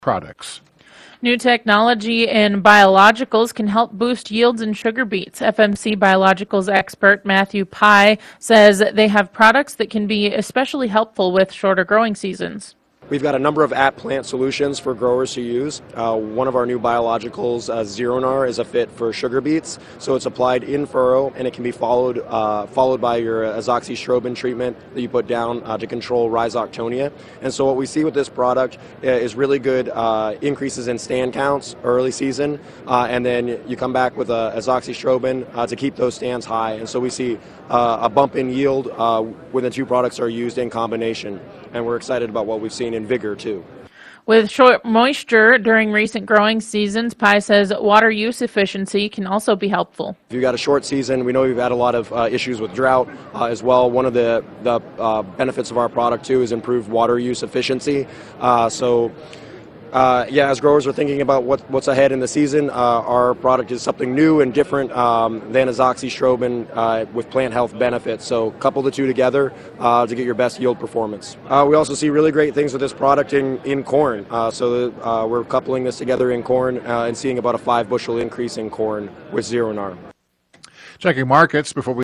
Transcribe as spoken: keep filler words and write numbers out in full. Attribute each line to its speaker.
Speaker 1: products.
Speaker 2: New technology in biologicals can help boost yields in sugar beets. F M C biologicals expert Matthew Pye says they have products that can be especially helpful with shorter growing seasons.
Speaker 3: We've got a number of at-plant solutions for growers to use. Uh, one of our new biologicals, uh, Zeronar, is a fit for sugar beets. So it's applied in furrow, and it can be followed uh, followed by your azoxystrobin treatment that you put down uh, to control rhizoctonia. And so what we see with this product is really good uh, increases in stand counts early season, uh, and then you come back with uh, azoxystrobin uh, to keep those stands high. And so we see uh, a bump in yield uh, when the two products are used in combination. And we're excited about what we've seen in vigor, too.
Speaker 2: With short moisture during recent growing seasons, Pye says water use efficiency can also be helpful.
Speaker 3: If you've got a short season, we know we've had a lot of uh, issues with drought uh, as well. One of the, the uh, benefits of our product, too, is improved water use efficiency. Uh, so, uh, yeah, as growers are thinking about what, what's ahead in the season, uh, our product is something new and different um, than azoxystrobin uh, with plant health benefits. So couple the two together uh, to get your best yield performance. Uh, we also see really great things with this product in, in corn. Uh, so uh, we're coupling this together in corn uh, and seeing about a five bushel increase in corn with Zeronar.
Speaker 1: Checking markets before we